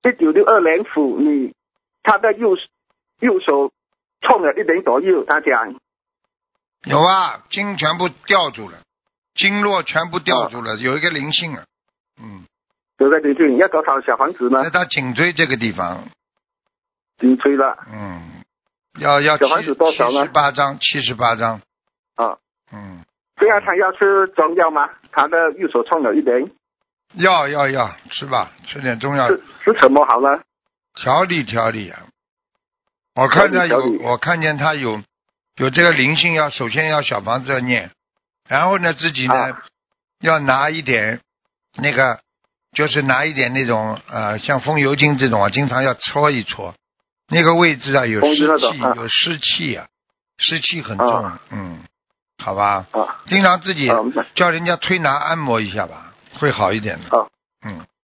1962年属女，她的右手痛了1年左右，她讲有啊，筋全部吊住了，经络全部吊住了，有一个灵性啊。 有个灵性，要多少小房子呢？ 在他颈椎这个地方。 颈椎了。 要小房子多少呢 ？78张。 这样他要吃中药吗？他的右手痛了1年。 要吃吧，吃点中药。 吃什么好呢？ 调理啊。我看见他有这个灵性，首先要小房子要念，然后呢自己呢要拿一点那个，就是拿一点那种像风油精这种啊，经常要搓一搓，那个位置啊有湿气啊，湿气很重。好吧。经常自己叫人家推拿按摩一下吧，会好一点的。